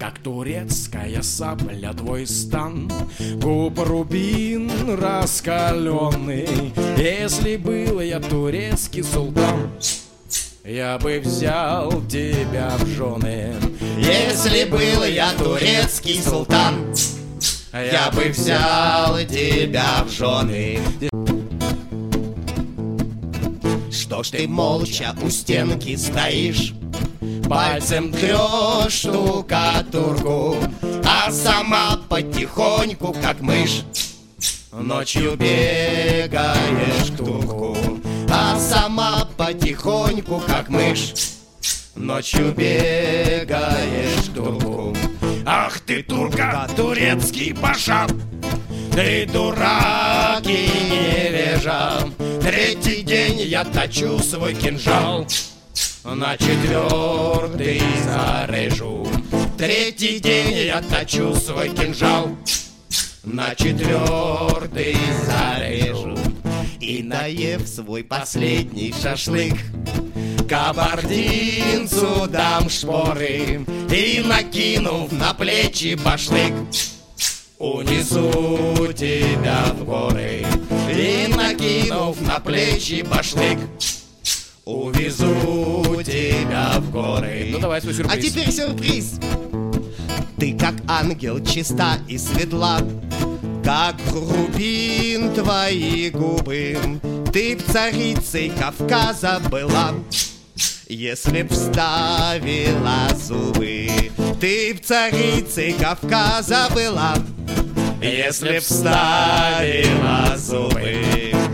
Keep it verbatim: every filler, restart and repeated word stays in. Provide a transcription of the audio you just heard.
как турецкая сабля твой стан, губ рубин раскаленный. Если был я турецкий султан, я бы взял тебя в жены. Если был я турецкий султан, я бы взял тебя в жены. Что ж ты молча у стенки стоишь, пальцем трешь штукатурку, а сама потихоньку, как мышь, ночью бегаешь к турку. А сама потихоньку, как мышь, ночью бегаешь к турку. Ах ты, турка, турецкий паша, ты дурак и невежа. Третий день я точу свой кинжал, на четвертый зарежу. Третий день я точу свой кинжал, на четвертый зарежу. И наев свой последний шашлык, кабардинцу дам шпоры, и накинув на плечи башлык, унесу тебя в горы. И накинув на плечи башлык, увезу тебя в горы. Ну давай свой сюрприз. А теперь сюрприз. Ты как ангел чиста и светла, как рубин твои губы. Ты б царицей Кавказа была, если б вставила зубы. Ты б царицей Кавказа была, если б вставила зубы.